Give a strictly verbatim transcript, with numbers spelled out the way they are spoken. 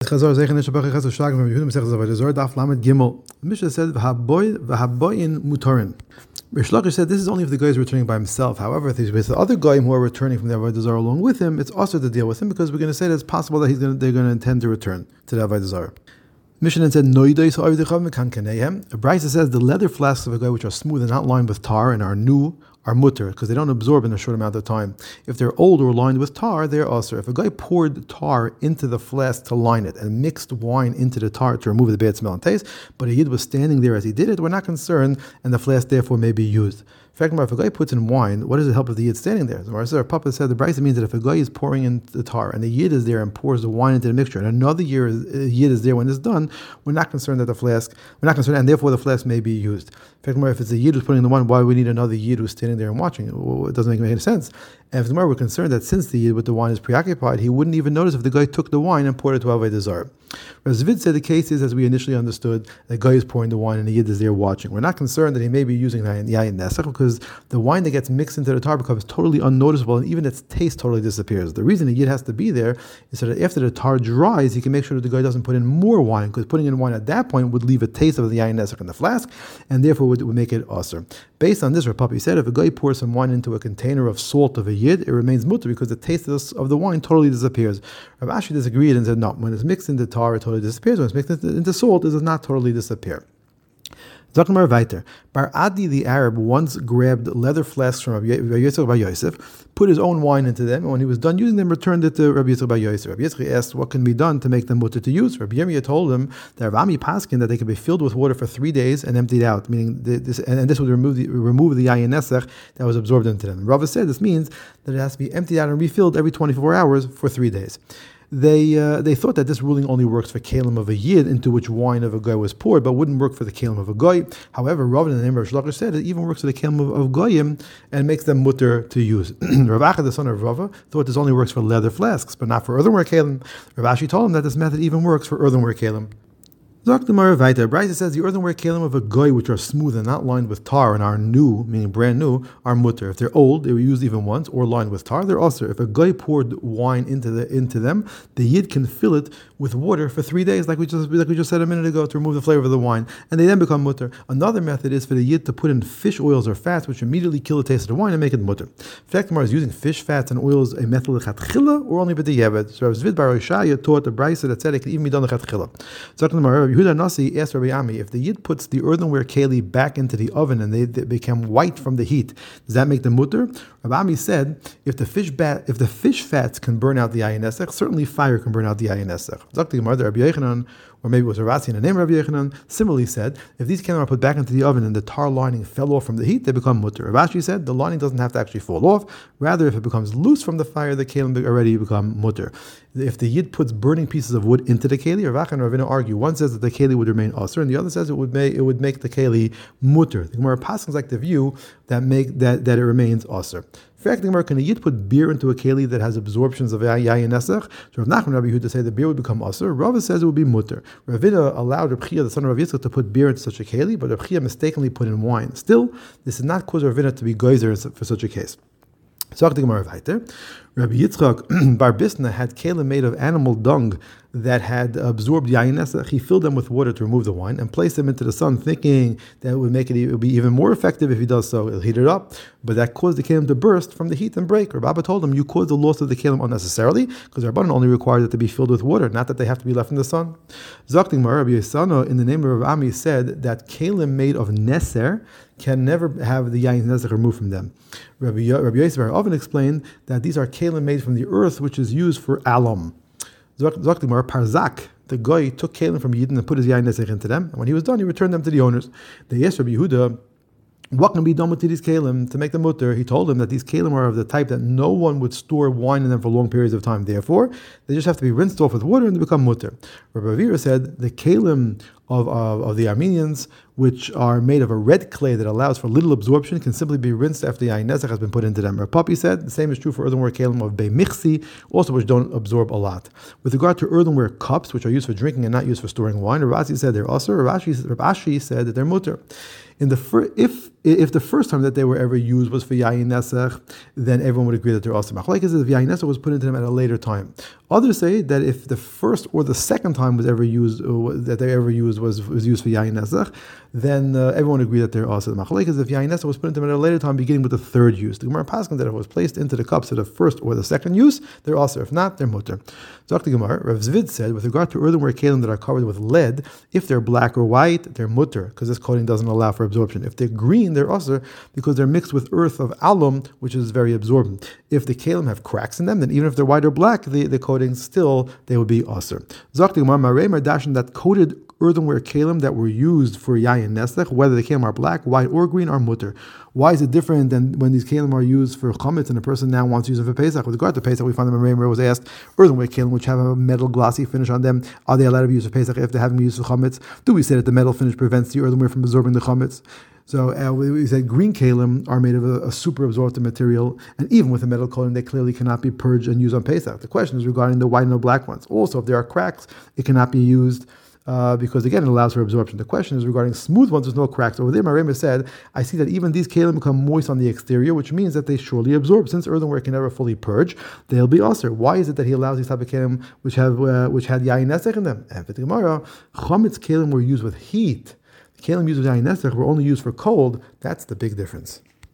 Chazar Zeichen Neshabach Chazar Shlag from Yehuda Masech Zavad Zor Daf Lamed Gimel. Mishnah said v'haboy v'haboyin mutarin. Rish Lakish said this is only if the guy is returning by himself. However, if he's with the other guy who are returning from the Avodah Zarah along with him, it's also to deal with him because we're going to say that it's possible that he's going to, they're going to intend to return to the Avodah Zarah. Mishnah said noidos ha'avidichav mekan kanehem. A Brisa says the leather flasks of a guy which are smooth and not lined with tar and are new are mutter because they don't absorb in a short amount of time. If they're old or lined with tar, they're also. If a guy poured tar into the flask to line it and mixed wine into the tar to remove the bad smell and taste, but a yid was standing there as he did it, we're not concerned, and the flask therefore may be used. In fact, if a guy puts in wine, what does it help if the yid standing there? So our Papa said the Brisa means that if a guy is pouring in the tar and the yid is there and pours the wine into the mixture, and another year yid is there when it's done, we're not concerned that the flask, we're not concerned, and therefore the flask may be used. In fact, if it's a yid who's putting in the wine, why would we need another yid who's standing there and watching? It doesn't make any sense. And if we're concerned that since the yid with the wine is preoccupied, he wouldn't even notice if the guy took the wine and poured it to Avodah Zarah. Razvid said the case is, as we initially understood, the guy is pouring the wine and the yid is there watching. We're not concerned that he may be using the yayin nesach because the wine that gets mixed into the tar becomes totally unnoticeable and even its taste totally disappears. The reason the yid has to be there is so that after the tar dries, he can make sure that the guy doesn't put in more wine because putting in wine at that point would leave a taste of the yayin nesach in the flask and therefore would, would make it usher. Based on this, Rav Papi said if a guy pours some wine into a container of salt of a yid, it remains mutter because the taste of, this, of the wine totally disappears. Rav Ashi disagreed and said no, when it's mixed into tar, it totally disappears. When it's mixed into salt, it does not totally disappear. Zakmar Vaiter. Bar Adi the Arab once grabbed leather flasks from Rabbi Yitzchak bar Yosef, put his own wine into them, and when he was done using them, returned it to Rabbi Yitzchak bar Yosef. Rabbi Yitzchak asked what can be done to make them mutter to use. Rabbi Yirmiyah told him that Rami Paskin that they could be filled with water for three days and emptied out, meaning this, and, and this would remove the remove the yayin nesach that was absorbed into them. Rava said this means that it has to be emptied out and refilled every twenty-four hours for three days. They uh, they thought that this ruling only works for kalim of a yid into which wine of a guy was poured, but wouldn't work for the kalim of a goy. However, Rav in the name of Rish Lakish said it even works for the kalim of, of goyim and makes them mutter to use. Rav Acha, the son of Rava, thought this only works for leather flasks, but not for earthenware kalim. Rav Ashi told him that this method even works for earthenware kalim. Brisa says the earthenware kalim of a goy which are smooth and not lined with tar and are new, meaning brand new, are mutter. If they're old, they were used even once, or lined with tar, they're also. If a goy poured wine into the into them, the yid can fill it with water for three days, like we just like we just said a minute ago, to remove the flavor of the wine, and they then become mutter. Another method is for the yid to put in fish oils or fats, which immediately kill the taste of the wine and make it mutter. In fact, is using fish fats and oils a method lechatchila or only b'diavad. So Rav Zvid bar Oshaya taught the Brisa that said it can even be done lechatchila. Yehuda Nasi asked Rabbi Ami, if the yid puts the earthenware keli back into the oven and they, they become white from the heat, does that make them mutter? Rabbi Ami said, if the fish bat, if the fish fats can burn out the yayin nesach, certainly fire can burn out the yayin nesach. Zakti Gemara, Rabbi Yechanan, or maybe it was Ravasi in the name of Rabbi Yechanan, similarly said, if these kelim are put back into the oven and the tar lining fell off from the heat, they become mutter. Rav Ashi said, the lining doesn't have to actually fall off. Rather, if it becomes loose from the fire, the kelim already become mutter. If the yid puts burning pieces of wood into the keli, Rav Acha and Ravina argue. One says that the keli would remain usher, and the other says it would make it would make the keli mutter. The Gemara passes like the view that make that, that it remains usher. In fact, the Gemara, can a yid put beer into a keli that has absorptions of yayin nesach? So Rav Nachman and Rabbi Yehuda say the beer would become usher. Rava says it would be mutter. Ravina allowed Rav Chia, the son of Rav Yitzchak, to put beer into such a keli, but Rav Chia mistakenly put in wine. Still, this did not cause Ravina to be geyser for such a case. So the Gemara weiter. Rabbi Yitzchak bar Bisna had kelim made of animal dung that had absorbed yayin nesach. He filled them with water to remove the wine and placed them into the sun, thinking that it would make it, it would be even more effective if he does so. He'll heat it up, but that caused the kelim to burst from the heat and break. Rabbi Abba told him, you caused the loss of the kelim unnecessarily, because Rabbanan only required it to be filled with water, not that they have to be left in the sun. Zakting Mar Rabbi Yisano, in the name of Rabbi Ami, said that kelim made of neser can never have the yayin nesach removed from them. Rabbi, Rabbi Yosef bar Oven explained that these are kelim made from the earth, which is used for alum. Zaktimar Parzak, the guy took kelim from Yidden and put his yayin nesach into them, and when he was done, he returned them to the owners. They asked Rabbi Yehuda, what can be done with these kelim to make them mutter? He told them that these kelim are of the type that no one would store wine in them for long periods of time. Therefore, they just have to be rinsed off with water and they become mutter. Rabbi Avira said the kelim of, of, of the Armenians, which are made of a red clay that allows for little absorption, can simply be rinsed after the yayin nesach has been put into them. Rav Papi said the same is true for earthenware kelim of beimichsi, also which don't absorb a lot. With regard to earthenware cups, which are used for drinking and not used for storing wine, Rav Asi said they're usher. Rav Ashi said that they're mutter. In the fir- if if the first time that they were ever used was for Yayin Nesach, then everyone would agree that they're also machlokes. If Yayin Nesach was put into them at a later time, others say that if the first or the second time was ever used, uh, that they ever used was, was used for Yayin Nesach, then uh, everyone would agree that they're also machlokes. If Yayin Nesach was put into them at a later time, beginning with the third use, the Gemara paskin that if it was placed into the cups at the first or the second use, they're also. If not, they're mutter. Zok the Gemara, Rav Zvid said, with regard to earthenware kalim that are covered with lead, if they're black or white, they're mutter, because this coating doesn't allow for absorption. If they're green, they're also, because they're mixed with earth of alum, which is very absorbent. If the kalim have cracks in them, then even if they're white or black, the, the coating still, they will be usher. Zok the Gemara, Marei Mardashin, that coated earthenware kalim that were used for yayin nesach, whether the kalim are black, white, or green, are mutter. Why is it different than when these kalim are used for chametz and a person now wants to use them for Pesach? With regard to Pesach, we find the Marei was asked, earthenware kalim which have a metal glossy finish on them, are they allowed to be used for Pesach if they haven't been used for chametz? Do we say that the metal finish prevents the earthenware from absorbing the chametz? So uh, we said green kalim are made of a, a super absorptive material, and even with a metal coating, they clearly cannot be purged and used on Pesach. The question is regarding the white and the black ones. Also, if there are cracks, it cannot be used uh, because, again, it allows for absorption. The question is regarding smooth ones, there's no cracks. Over there, Marema said, I see that even these kalim become moist on the exterior, which means that they surely absorb. Since earthenware can never fully purge, they'll be usher. Why is it that he allows these type of kalim which have uh, which had yayin nesach in them? And for the Gemara, chametz kalim were used with heat. Kalim used with yayin nesach were only used for cold. That's the big difference.